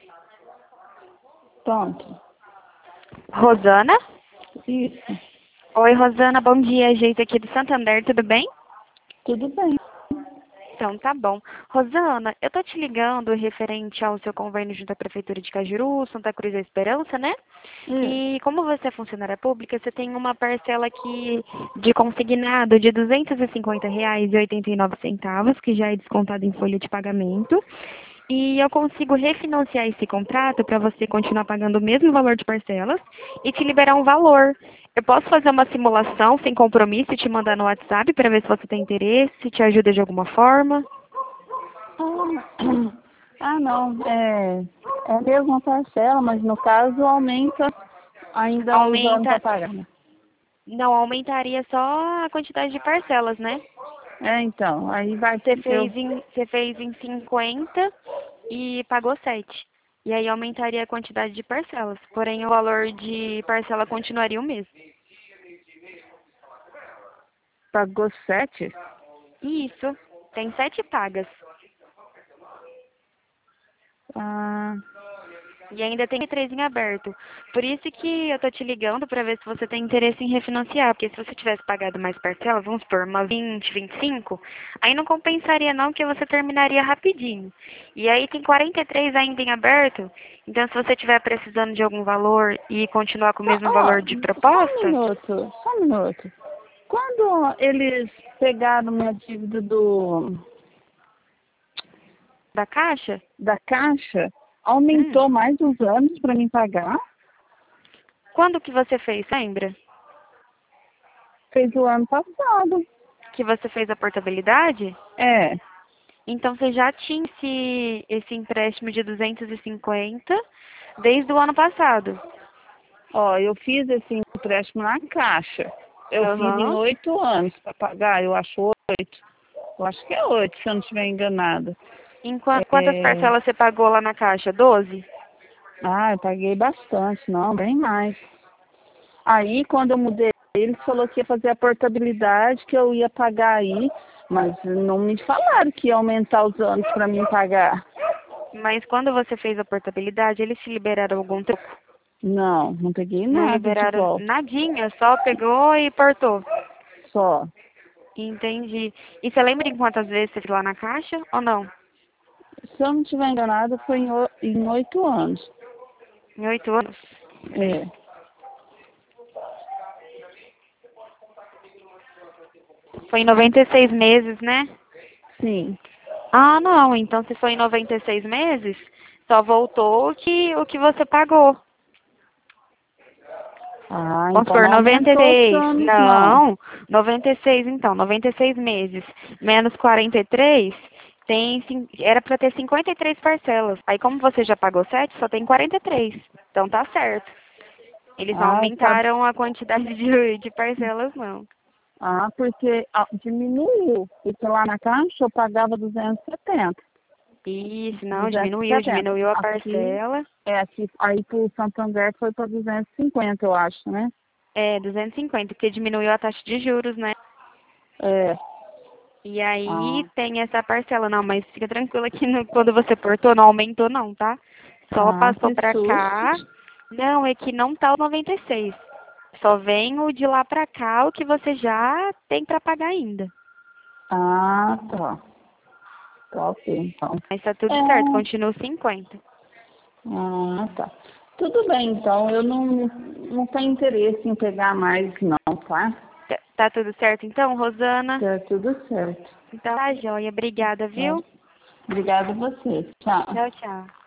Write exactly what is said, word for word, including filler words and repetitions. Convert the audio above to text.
Pronto. Rosana? Isso. Oi, Rosana, bom dia. Geise aqui do Santander, tudo bem? Tudo bem. Então, tá bom. Rosana, eu tô te ligando referente ao seu convênio junto à Prefeitura de Cajuru, Santa Cruz da Esperança, né? Hum. E como você é funcionária pública, você tem uma parcela aqui de consignado de duzentos e cinquenta reais e oitenta e nove centavos, que já é descontado em folha de pagamento. E eu consigo refinanciar esse contrato para você continuar pagando o mesmo valor de parcelas e te liberar um valor. Eu posso fazer uma simulação sem compromisso e te mandar no WhatsApp para ver se você tem interesse, se te ajuda de alguma forma. Ah, ah, não. É, é a mesma parcela, mas no caso aumenta ainda os anos para Aumenta, pagar, né? não, aumentaria só a quantidade de parcelas, né? É, então, aí vai Você eu. fez em, você fez em cinquenta e pagou sete. E aí aumentaria a quantidade de parcelas. Porém, o valor de parcela continuaria o mesmo. Pagou sete? Isso. Tem sete pagas. Ah, E ainda tem três em aberto. Por isso que eu tô te ligando para ver se você tem interesse em refinanciar. Porque se você tivesse pagado mais parcelas, vamos supor, uma vinte, vinte e cinco, aí não compensaria não, porque você terminaria rapidinho. E aí tem quarenta e três ainda em aberto. Então se você estiver precisando de algum valor e continuar com o ó, mesmo ó, valor de só um proposta, minuto, só um minuto. Quando eles pegaram minha dívida do, da Caixa, da Caixa, hum, aumentou mais uns anos para mim pagar? quando que você fez, lembra? Fez o ano passado. Que você fez a portabilidade? É, Então você já tinha esse, esse empréstimo de duzentos e cinquenta desde o ano passado. ó, eu fiz esse empréstimo na Caixa. Eu fiz em Aham. oito anos para pagar, eu acho oito. Eu acho que é oito, se eu não estiver enganada. Em qua- quantas É, parcelas você pagou lá na Caixa? Doze. ah, eu paguei bastante, não, bem mais. Aí, quando eu mudei, ele falou que ia fazer a portabilidade, que eu ia pagar aí, mas não me falaram que ia aumentar os anos para mim pagar. Mas quando você fez a portabilidade, eles te liberaram algum troco? Não, não peguei Não nada de liberaram volta, nadinha, só pegou e portou. só. Entendi. E você lembra em quantas vezes você fez lá na Caixa ou não? Se eu não estiver enganada, foi em o- em oito anos. Em oito anos? É, Foi em noventa e seis meses, né? sim. Ah, não. Então, se foi em noventa e seis meses, só voltou o que, o que você pagou. Ah, Vamos então supor, não aumentou os noventa e seis. anos, não. Não, noventa e seis então, noventa e seis meses menos quarenta e três, tem, cin- era para ter cinquenta e três parcelas. Aí como você já pagou sete, só tem quarenta e três. Então tá certo. Eles não Ah, tá. aumentaram a quantidade de, de parcelas, não. Ah, porque ah, diminuiu. Porque lá na Caixa eu pagava duzentos e setenta. Isso, não, duzentos e diminuiu, setenta. diminuiu a Aqui, parcela. é, aqui, aí pro Santander foi para duzentos e cinquenta, eu acho, né? É, duzentos e cinquenta, porque diminuiu a taxa de juros, né? É. E aí Ah, tem essa parcela. Não, mas fica tranquila que no- quando você portou não aumentou não, tá? Só ah, passou que pra susto. cá. Não, é que não tá o noventa e seis. Só vem o de lá pra cá, o que você já tem pra pagar ainda. Ah, tá. Tá ok, então. Mas tá tudo certo, É. continua os cinquenta. Ah, tá. Tudo bem, então. Eu não, não tenho interesse em pegar mais, não, tá? Tá, tá tudo certo então, Rosana? Tá tudo certo. Então tá joia. Obrigada, Tá. viu? Obrigada a você. Tchau. Tchau, tchau.